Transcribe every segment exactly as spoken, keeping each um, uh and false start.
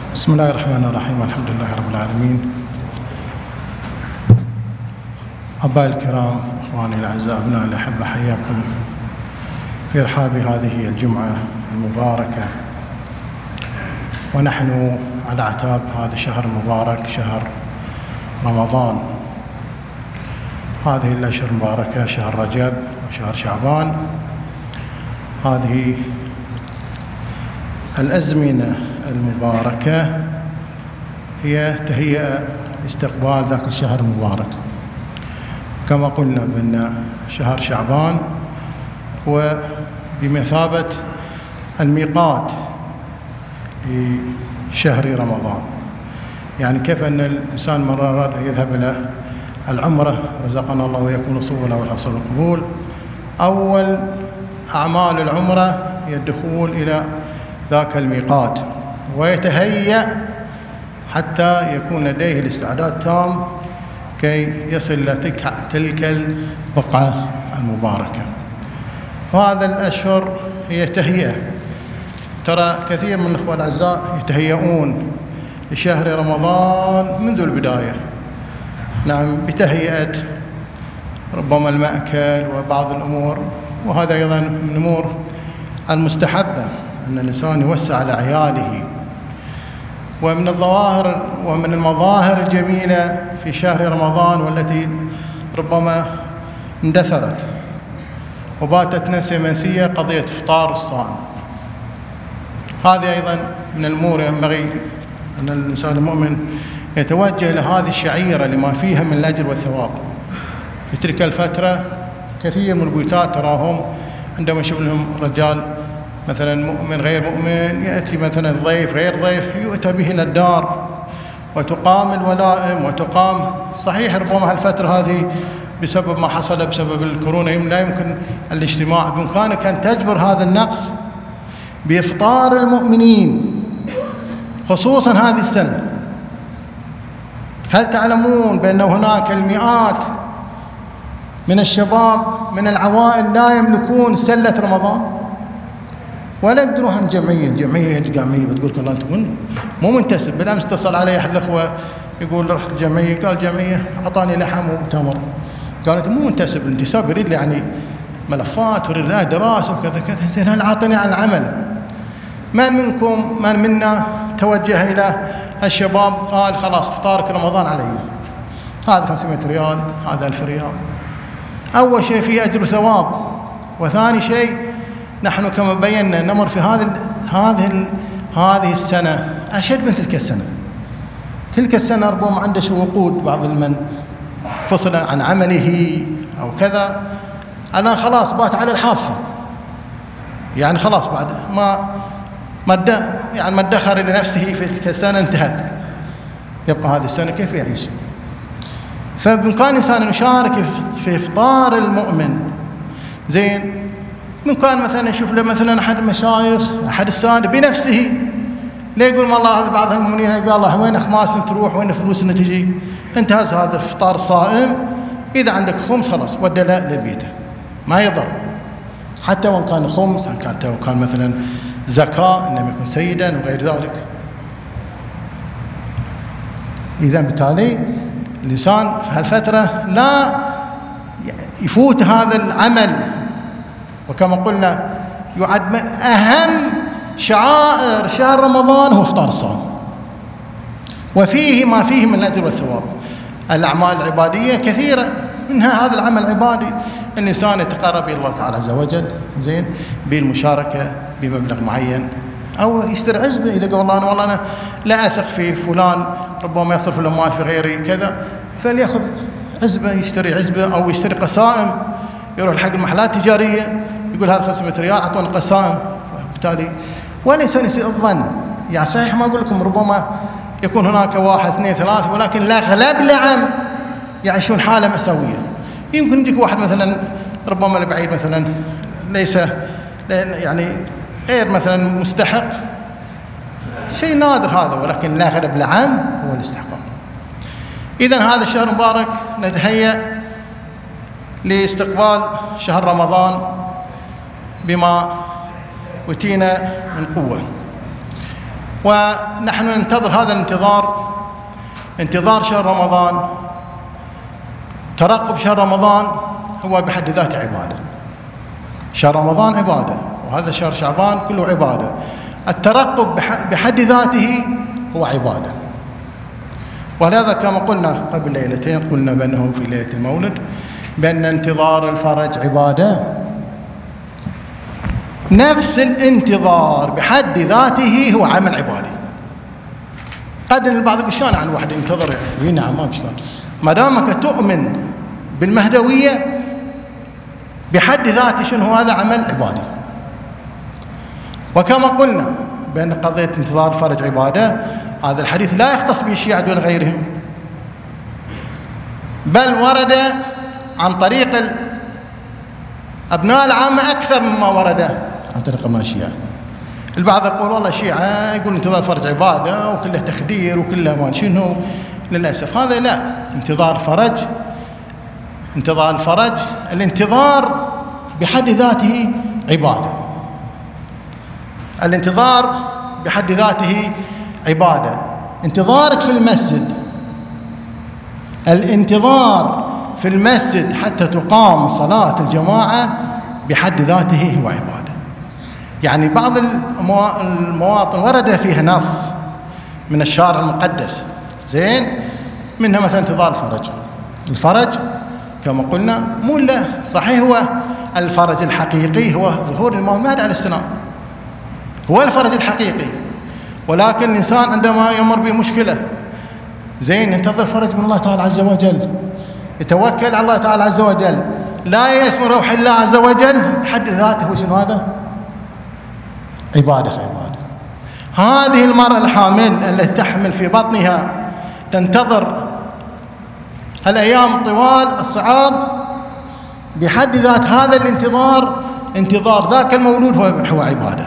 بسم الله الرحمن الرحيم. الحمد لله رب العالمين. أبائي الكرام، إخواني الأعزاء، أبناء الأحبة، حياكم في رحاب هذه الجمعة المباركة، ونحن على أعتاب هذا الشهر المبارك، شهر رمضان. هذه الأشهر المباركة شهر رجب وشهر شعبان، هذه الأزمنة المباركة هي تهيئة استقبال ذاك الشهر المبارك. كما قلنا بأن شهر شعبان وبمثابة الميقات لشهر رمضان، يعني كيف أن الإنسان من أراد يذهب إلى العمرة، رزقنا الله ويكون نصوبنا والحصول والقبول، أول أعمال العمرة هي الدخول إلى ذاك الميقات ويتهيأ حتى يكون لديه الاستعداد التام كي يصل إلى تلك البقعة المباركة. وهذا الأشهر هي تهيئة. ترى كثير من الأخوة الأعزاء يتهيئون لشهر رمضان منذ البداية، نعم، بتهيئة ربما المأكل وبعض الأمور، وهذا أيضا من الأمور المستحبة أن الإنسان يوسع على عياله. ومن الظواهر ومن المظاهر الجميلة في شهر رمضان والتي ربما اندثرت وباتت نسية منسية قضية إفطار الصائم. هذه أيضا من الأمور ينبغي أن الإنسان المؤمن يتوجه إلى هذه الشعيرة لما فيها من الأجر والثواب. في تلك الفترة كثير من البيوتات تراهم عندما يشوف لهم رجال مثلا مؤمن غير مؤمن، يأتي مثلا ضيف غير ضيف، يؤتى به إلى الدار وتقام الولائم وتقام. صحيح ربما هالفترة هذه بسبب ما حصل بسبب الكورونا لا يمكن الاجتماع، بإمكانك أن تجبر هذا النقص بإفطار المؤمنين خصوصا هذه السنة. هل تعلمون بأن هناك المئات من الشباب من العوائل لا يملكون سلة رمضان ولا يقدرون عن جمعية الجمعية الجامعية بتقول والله أنت مو منتسب. بالأمس اتصل علي أحد الأخوة يقول رحت الجمعية، قال جمعية أعطاني لحم وتمر، قال أنت مو منتسب، الانتساب يريد لي يعني ملفات ويريد لها دراسة وكذا كذا. زين هل أعطني عن العمل؟ من منكم من منا توجه إلى الشباب قال خلاص إفطارك رمضان علي، هذا خمسمائة ريال، هذا ألف ريال. أول شيء فيه أجر وثواب، وثاني شيء نحن كما بينا نمر في هذه هذه هذه السنة أشد من تلك السنة. تلك السنة ربما عنده وقود، بعض من فصل عن عمله أو كذا، أنا خلاص بات على الحافة، يعني خلاص بعد ما ما يعني ما ادخر لنفسه في تلك السنة انتهت، يبقى هذه السنة كيف يعيش؟ فبإمكان الإنسان يشارك في إفطار المؤمن. زين بإمكان مثلا يشوف له مثلا أحد المشايخ أحد السادة بنفسه، لا يقول والله هذا بعض المؤمنين قال الله وين أخماس تروح وين فلوس تجي، انتهز هذا إفطار صائم، إذا عندك خمس خلاص ودى له لبيته ما يضر، حتى وإن كان خمس، حتى وإن كان مثلا زكاة إنما يكون سيدا وغير ذلك. إذا بالتالي الإنسان في هالفترة لا يفوت هذا العمل، وكما قلنا يعد أهم شعائر شهر رمضان هو إفطار الصائم، وفيه ما فيه من الأجر والثواب. الأعمال العبادية كثيرة، منها هذا العمل العبادي الإنسان يتقرب إلى الله تعالى عز وجل زين بالمشاركة بمبلغ معين، أو يشتري عزبة. إذا قال والله أنا والله أنا لا أثق في فلان ربما يصرف الأموال في غيري كذا، فليأخذ عزبة، يشتري عزبة أو يشتري قسائم، يروح حق المحلات التجارية يقول هذا خمسمائة ريال أعطوني قسائم. بالتالي وليس يسيء الظن، يعني صحيح ما أقول لكم ربما يكون هناك واحد اثنين ثلاثة، ولكن الأغلب العام يعيشون حالة مأساوية. يمكن يجيك واحد مثلا ربما البعيد مثلا ليس يعني غير مثلا مستحق، شيء نادر هذا، ولكن الأغلب العام هو الاستحقاق. إذن هذا الشهر المبارك نتهيأ لاستقبال شهر رمضان بما أوتينا من قوة. ونحن ننتظر هذا الانتظار، انتظار شهر رمضان، ترقب شهر رمضان هو بحد ذاته عبادة. شهر رمضان عبادة، وهذا شهر شعبان كله عبادة. الترقب بحد ذاته هو عبادة. ولهذا كما قلنا قبل ليلتين، قلنا بأنه في ليلة المولد بأن انتظار الفرج عبادة. نفس الانتظار بحد ذاته هو عمل عبادي. قد البعض يقول شلون عن واحد ينتظر؟ اي نعم، ما شلون، ما دامك تؤمن بالمهدوية بحد ذاته شنو هذا عمل عبادي. وكما قلنا بأن قضية انتظار الفرج عبادة، هذا الحديث لا يختص به الشيعة دون غيرهم، بل ورد عن طريق أبناء العامة أكثر مما ورد عن طريق ما الشيعة. البعض يقول والله الشيعة يقول انتظار الفرج عبادة وكله تخدير وكله ما شنو. للأسف هذا لا. انتظار فرج، انتظار الفرج، الانتظار بحد ذاته عبادة. الانتظار بحد ذاته عبادة. انتظارك في المسجد، الانتظار في المسجد حتى تقام صلاة الجماعة بحد ذاته هو عبادة. يعني بعض المواطن ورد فيها نص من الشارع المقدس، زين، منها مثلا انتظار الفرج. الفرج كما قلنا مو له صحيح، هو الفرج الحقيقي هو ظهور الإمام المهدي عليه السلام، هو الفرج الحقيقي. ولكن الإنسان عندما يمر بمشكلة، زين، ينتظر فرج من الله تعالى عز وجل، يتوكل على الله تعالى عز وجل، لا ييأس من روح الله عز وجل، بحد ذاته هو شنو هذا؟ عبادة في عبادة. هذه المرأة الحامل التي تحمل في بطنها تنتظر الأيام طوال الصعاب، بحد ذات هذا الانتظار، انتظار ذاك المولود هو هو عبادة.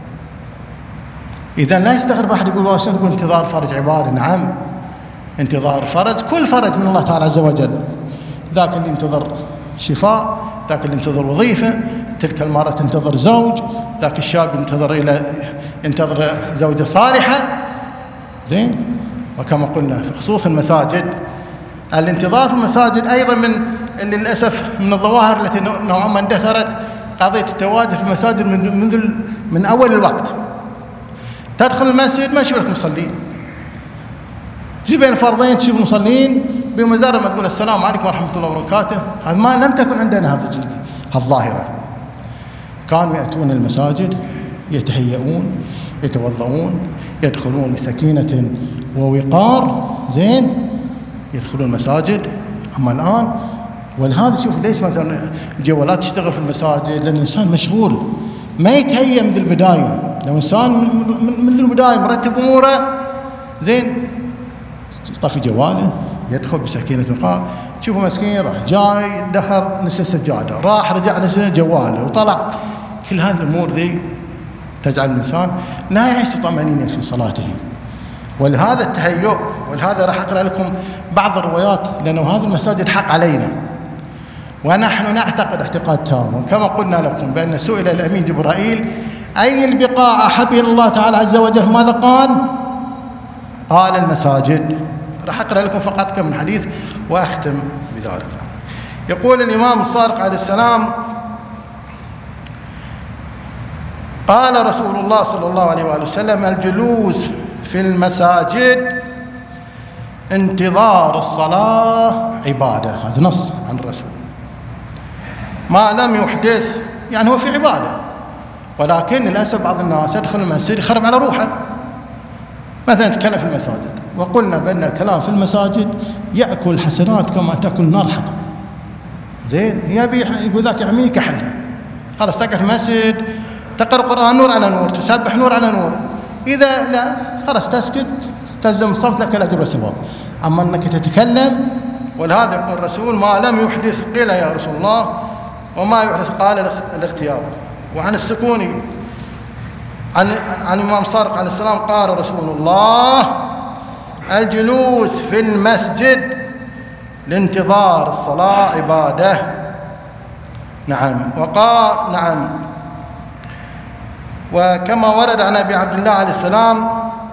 إذا لا يستغرب أحد يقول واشن تقول انتظار فرج عبادة. نعم، انتظار فرج، كل فرج من الله تعالى عز وجل. ذاك اللي ينتظر شفاء، ذاك اللي ينتظر وظيفة، تلك المرأة تنتظر زوج، ذاك الشاب ينتظر إلى ينتظر زوجة صالحة، زين. وكما قلنا في خصوص المساجد، الانتظار في المساجد أيضا من اللي للأسف من الظواهر التي نوعا ما اندثرت، قضية التواجد في المساجد من منذ من أول الوقت. تدخل المسجد ما تشوف لك مصلين، تجي بين فرضين تشوف مصلين، بمجرد ما تقول السلام عليكم ورحمة الله وبركاته. هذا ما لم تكن عندنا هذه الظاهرة. كانوا يأتون المساجد، يتهيئون، يتوضؤون، يدخلون بسكينة ووقار، زين، يدخلون المساجد. أما الآن، ولهذا شوف ليش مثلا الجوالات تشتغل في المساجد، لأن الإنسان مشغول، ما يتهيأ من البداية. لو إنسان من البداية مرتب أموره، زين، يطفي جواله، يدخل بسكينة وقار. تشوفه مسكين راح جاي دخل نسى السجادة، راح رجع نسى جواله وطلع. كل هذه الأمور ذي تجعل الإنسان لا يعيش طمأنينة في صلاته. ولهذا التهيؤ، ولهذا راح أقرأ لكم بعض الروايات، لأنه هذه المساجد حق علينا، ونحن نعتقد اعتقاد تام. وكما قلنا لكم بأن سئل الأمين جبرائيل أي البقاع أحب إلى الله تعالى عز وجل، ماذا قال؟ قال المساجد. راح أقرأ لكم فقط كم من حديث وأختم بذلك. يقول الإمام الصادق عليه السلام: قال رسول الله صلى الله عليه وآله وسلم: الجلوس في المساجد انتظار الصلاة عبادة. هذا نص عن الرسول، ما لم يحدث، يعني هو في عبادة. ولكن للأسف بعض الناس يدخل المسجد يخرب على روحه، مثلا يتكلم في المساجد، وقلنا بأن الكلام في المساجد يأكل حسنات كما تأكل النار الحطب، زين. يبي يقول ذاك يعميك حلها، خلاص تقعد في المسجد تقرأ قرآن نور على نور، تسبح نور على نور. إذا لا خلاص تسكت تلزم الصمت، لك الأجر والثواب. أما أنك تتكلم، ولهذا يقول الرسول: ما لم يحدث قيل يا رسول الله وما يحدث قال الاغتياب. وعن السكوني عن عن الإمام صادق عليه السلام قال رسول الله: الجلوس في المسجد لانتظار الصلاة عبادة. نعم. وقال نعم. وكما ورد عن أبي عبد الله عليه السلام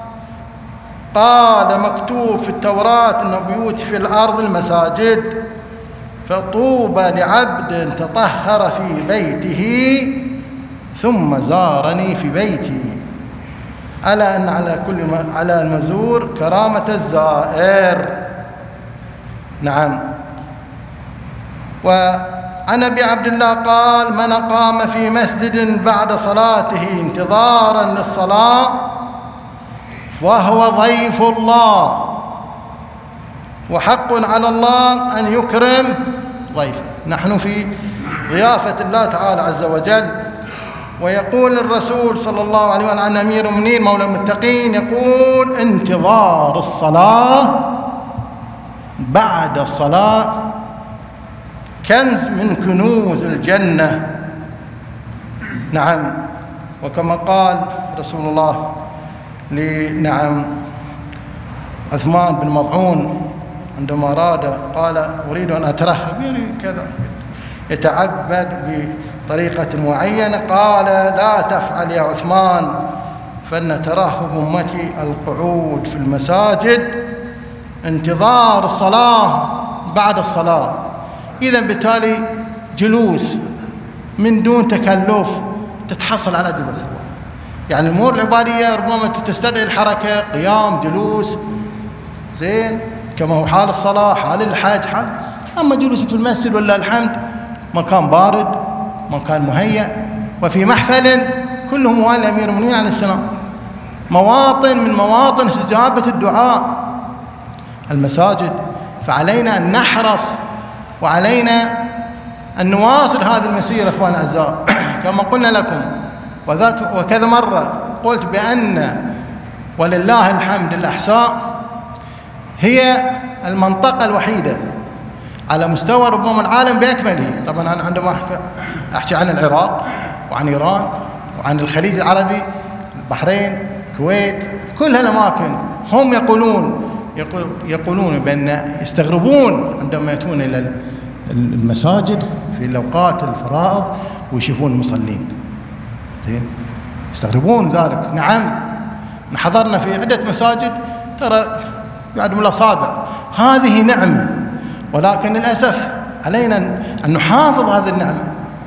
قال مكتوب في التوراة أن بيوت في الأرض المساجد، فطوبى لعبد تطهر في بيته ثم زارني في بيتي. ألا أن على كل على المزور كرامة الزائر. نعم. وعن أبي عبد الله قال: من قام في مسجد بعد صلاته انتظارا للصلاة وهو ضيف الله، وحق على الله أن يكرم ضيفه. نحن في ضيافة الله تعالى عز وجل. ويقول الرسول صلى الله عليه وسلم عن أمير المؤمنين مولى المتقين، يقول: انتظار الصلاة بعد الصلاة كنز من كنوز الجنة. نعم. وكما قال رسول الله لنعم عثمان بن مضعون عندما أراد، قال: أريد أن أترهب، يعني كذا يتعبد بطريقة معينة، قال: لا تفعل يا عثمان، فإن ترهب أمتي القعود في المساجد انتظار الصلاة بعد الصلاة. إذا بالتالي جلوس من دون تكلف تتحصل على أجر الثواب. يعني الأمور العبادية ربما تستدعي الحركة، قيام، جلوس، زين، كما هو حال الصلاة، حال الحج، حال. أما جلوسك في المسجد ولا الحمد مكان بارد، مكان مهيأ، وفي محفل كله موالي أمير المؤمنين عليه السلام، مواطن من مواطن استجابة الدعاء المساجد. فعلينا أن نحرص، وعلينا أن نواصل هذه المسيرة إخوان الأعزاء. كما قلنا لكم وذات وكذا مرة قلت بأن ولله الحمد الأحساء هي المنطقة الوحيدة على مستوى ربما العالم بأكمله. طبعا أنا عندما أحكي عن العراق وعن إيران وعن الخليج العربي، البحرين، الكويت، كل هالأماكن هم يقولون يقولون بأن يستغربون عندما يأتون إلى المساجد في الأوقات الفرائض ويشوفون المصلين. زين، يستغربون ذلك. نعم، حضرنا في عدة مساجد ترى يعد من الأصابع. هذه نعمة، ولكن للأسف علينا أن نحافظ هذه النعمة،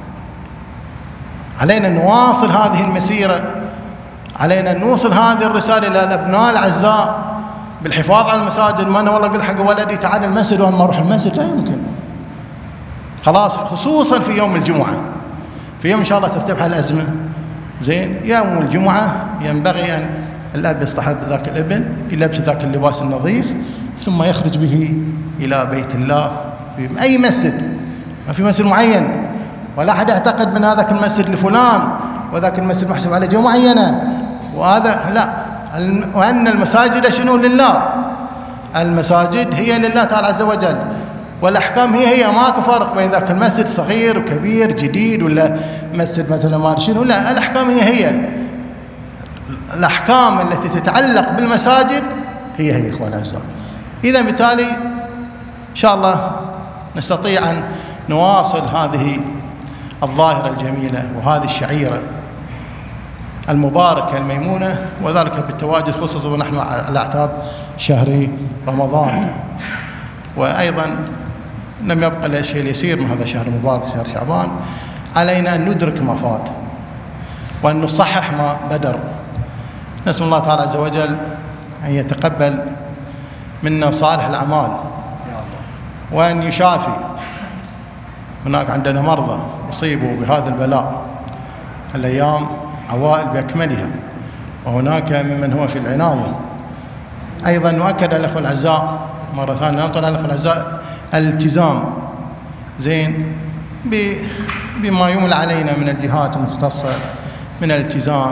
علينا أن نواصل هذه المسيرة، علينا أن نوصل هذه الرسالة إلى الأبناء الأعزاء بالحفاظ على المساجد. ما أنا والله أقول حق ولدي تعال المسجد وأنا ما أروح المسجد، لا يمكن. خلاص، خصوصا في يوم الجمعة، في يوم إن شاء الله ترتفع الأزمة. زين، يوم الجمعة ينبغي أن الأب يصطحب ذاك الابن يلبس ذاك اللباس النظيف، ثم يخرج به إلى بيت الله في أي مسجد، ما في مسجد معين، ولا أحد يعتقد من هذاك المسجد لفلان وذاك المسجد محسوب على جهة معينة، وهذا لا. وأن المساجد شنو؟ لله. المساجد هي لله تعالى عز وجل، والأحكام هي هي، ماكو فرق بين ذاك المسجد صغير وكبير، جديد ولا مسجد مثلا ما شنو، لا، الأحكام هي هي. الأحكام التي تتعلق بالمساجد هي هي إخوان الأعزاء. إذا بالتالي إن شاء الله نستطيع أن نواصل هذه الظاهرة الجميلة وهذه الشعيرة المباركة الميمونة، وذلك بالتواجد خصوصا ونحن على أعتاب شهر رمضان. وأيضا لم يبقى إلا الشيء اليسير من هذا الشهر المبارك، شهر شعبان. علينا أن ندرك ما فات وأن نصحح ما بدر. نسأل الله تعالى عز وجل أن يتقبل منا صالح الأعمال وأن يشافي. هناك عندنا مرضى أصيبوا بهذا البلاء الأيام، عوائل بأكملها، وهناك ممن هو في العناية. أيضا نؤكد على الأخوة الأعزاء مرة ثانية، نطلع على الأخوة الأعزاء الالتزام زين بما يملى علينا من الجهات المختصة من الالتزام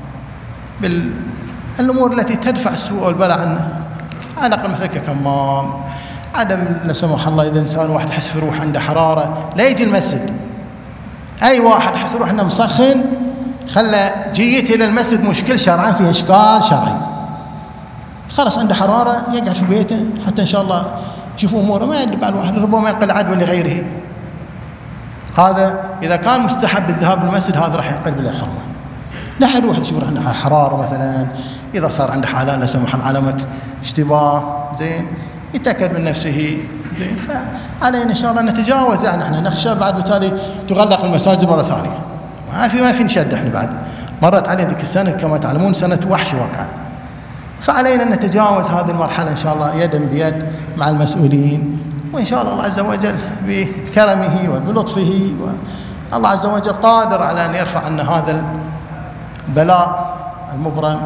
بالأمور التي تدفع السوء والبلاء عنا، على الأقل مثل كمام، عدم لا سمح الله إذا إنسان واحد حس في روح عنده حرارة لا يجي المسجد. أي واحد حس روح عنده مسخن خلى جيته إلى المسجد مشكل شرعا، فيها إشكال شرعي. خلاص عنده حرارة يقعد في بيته حتى إن شاء الله يشوف أموره، ما يدب على الواحد، ربما ينقل عدوى لغيره. هذا إذا كان مستحب الذهاب للمسجد هذا راح ينقلب إلى حرمة. لا يروح يشوف عنده حراره مثلا، اذا صار عنده حاله لا سمح الله علامه اشتباه زين يتاكد من نفسه زين. فعلينا ان شاء الله نتجاوز، يعني احنا نخشى بعد بالتالي تغلق المساجد مره ثانيه، ما في ما في نشد. احنا بعد مرت علينا ذيك السنه كما تعلمون سنه وحش واقعا، فعلينا ان نتجاوز هذه المرحله ان شاء الله يدا بيد مع المسؤولين، وان شاء الله الله عز وجل بكرمه وبلطفه، والله عز وجل قادر على ان يرفع عنا هذا البلاء المبرم،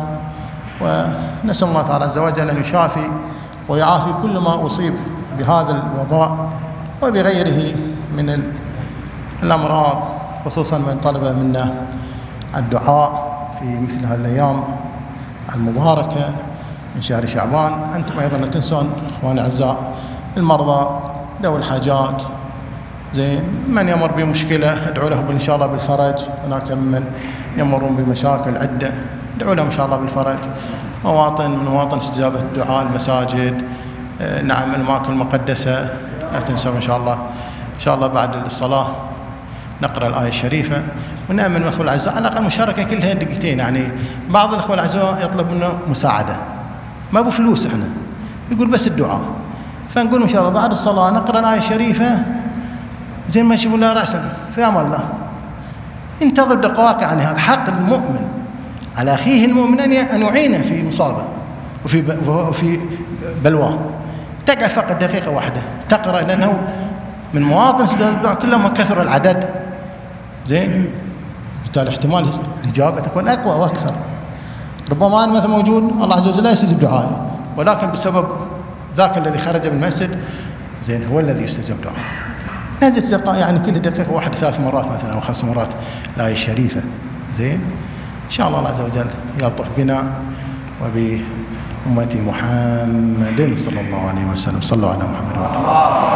ونسال الله تعالى عز وجل ان يشافي ويعافي كل ما اصيب بهذا الوباء وبغيره من الامراض، خصوصا من طلب منا الدعاء في مثل هذه الايام المباركه من شهر شعبان. انتم ايضا لا تنسون اخواني الاعزاء المرضى ذوي الحاجات زين، من يمر بمشكله ادعوا له ان شاء الله بالفرج، هناك من يمرون بمشاكل عده ادعوا لهم ان شاء الله بالفرج. مواطن من مواطن استجابه الدعاء المساجد، آه نعم الاماكن المقدسه لا تنسوا ان شاء الله ان شاء الله بعد الصلاه نقرا الايه الشريفه، ونامل من الاخوه الاعزاء على الاقل مشاركه كلها دقيقتين. يعني بعض الاخوه الاعزاء يطلب منا مساعده ما بفلوس، احنا يقول بس الدعاء، فنقول ان شاء الله بعد الصلاه نقرا الايه الشريفه زي ما يشوفون لها راسا في امان الله. انتظر دقائق، يعني هذا حق المؤمن على اخيه المؤمن ان يعينه في مصابه وفي وفي بلواه. تقعد فقط دقيقه واحده تقرا، لانه من مواطن استجابه الدعاء كلما كثر العدد زين بالتالي احتمال الاجابه تكون اقوى واكثر. ربما انا مثلا موجود الله عز وجل لا يستجيب دعائي، ولكن بسبب ذاك الذي خرج من المسجد زين هو الذي يستجاب دعائه. نجد يعني كل دقيقه واحده ثلاث مرات مثلا او خمس مرات الايه الشريفه زين. ان شاء الله الله عز وجل يلطف بنا وبأمة محمد صلى الله عليه وسلم. صلوا على محمد وعلى آله.